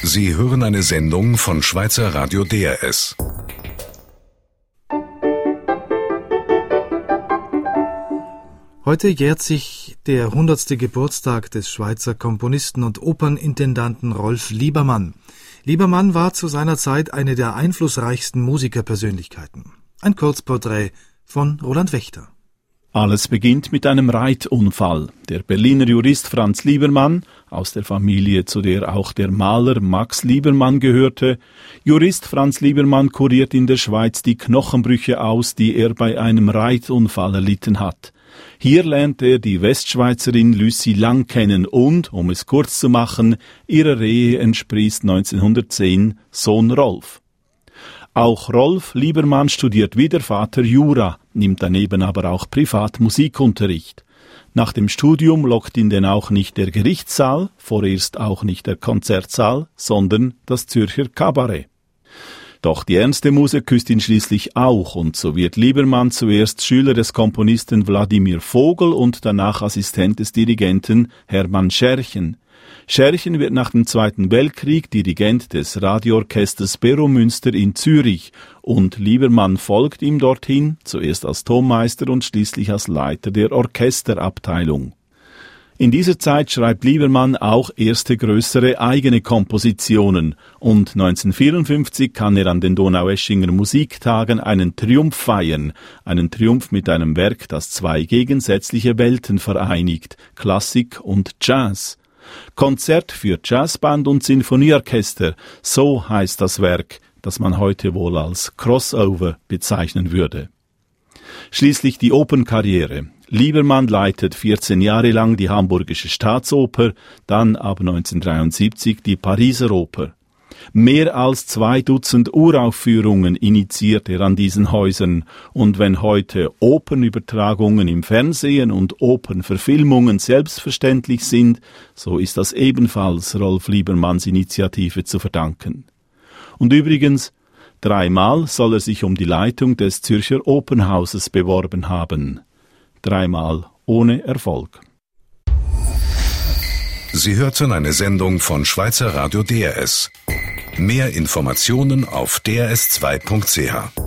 Sie hören eine Sendung von Schweizer Radio DRS. Heute jährt sich der 100. Geburtstag des Schweizer Komponisten und Opernintendanten Rolf Liebermann. Liebermann war zu seiner Zeit eine der einflussreichsten Musikerpersönlichkeiten. Ein Kurzporträt von Roland Wächter. Alles beginnt mit einem Reitunfall. Der Berliner Jurist Franz Liebermann, aus der Familie, zu der auch der Maler Max Liebermann gehörte. Jurist Franz Liebermann kuriert in der Schweiz die Knochenbrüche aus, die er bei einem Reitunfall erlitten hat. Hier lernt er die Westschweizerin Lucie Lang kennen und, um es kurz zu machen, ihrer Ehe entsprießt 1910 Sohn Rolf. Auch Rolf Liebermann studiert wie der Vater Jura, nimmt daneben aber auch privat Musikunterricht. Nach dem Studium lockt ihn denn auch nicht der Gerichtssaal, vorerst auch nicht der Konzertsaal, sondern das Zürcher Kabarett. Doch die ernste Muse küsst ihn schließlich auch, und so wird Liebermann zuerst Schüler des Komponisten Wladimir Vogel und danach Assistent des Dirigenten Hermann Scherchen. Scherchen wird nach dem Zweiten Weltkrieg Dirigent des Radioorchesters Beromünster in Zürich und Liebermann folgt ihm dorthin, zuerst als Tonmeister und schließlich als Leiter der Orchesterabteilung. In dieser Zeit schreibt Liebermann auch erste größere eigene Kompositionen und 1954 kann er an den Donaueschinger Musiktagen einen Triumph feiern, einen Triumph mit einem Werk, das zwei gegensätzliche Welten vereinigt, Klassik und Jazz. Konzert für Jazzband und Sinfonieorchester, so heißt das Werk, das man heute wohl als Crossover bezeichnen würde. Schließlich die Opernkarriere. Liebermann leitet 14 Jahre lang die Hamburgische Staatsoper, dann ab 1973 die Pariser Oper. Mehr als 2 Dutzend Uraufführungen initiiert er an diesen Häusern, und wenn heute Opernübertragungen im Fernsehen und Opernverfilmungen selbstverständlich sind, so ist das ebenfalls Rolf Liebermanns Initiative zu verdanken. Und übrigens, 3-mal soll er sich um die Leitung des Zürcher Opernhauses beworben haben. 3-mal ohne Erfolg. Sie hörten eine Sendung von Schweizer Radio DRS. Mehr Informationen auf drs2.ch.